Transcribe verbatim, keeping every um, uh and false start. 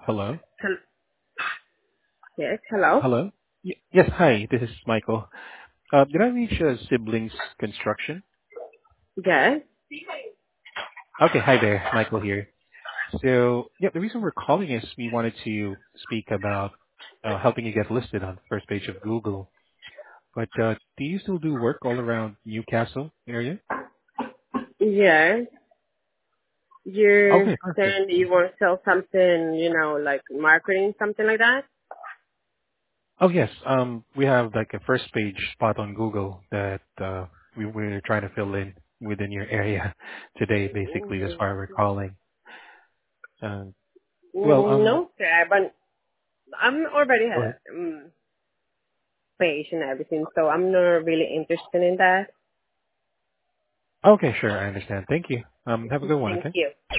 Hello? Hel- Yes, hello. Hello? Y- Yes, hi, this is Michael. Uh, Did I reach uh, Siblings Construction? Yes. Okay, hi there, Michael here. So, yeah, the reason we're calling is we wanted to speak about uh, helping you get listed on the first page of Google. But uh, do you still do work all around Newcastle area? Yes. You're Okay, perfect. saying that you want to sell something, you know, like marketing, something like that? Oh, yes, um, we have like a first page spot on Google that uh, we, we're trying to fill in within your area today, basically. That's Mm, why we're calling. Uh, well, mm, um, no, sir, but I'm already go had ahead. a um, page and everything, so I'm not really interested in that. Okay, sure. I understand. Thank you. Um, have a good one, Thank okay? you.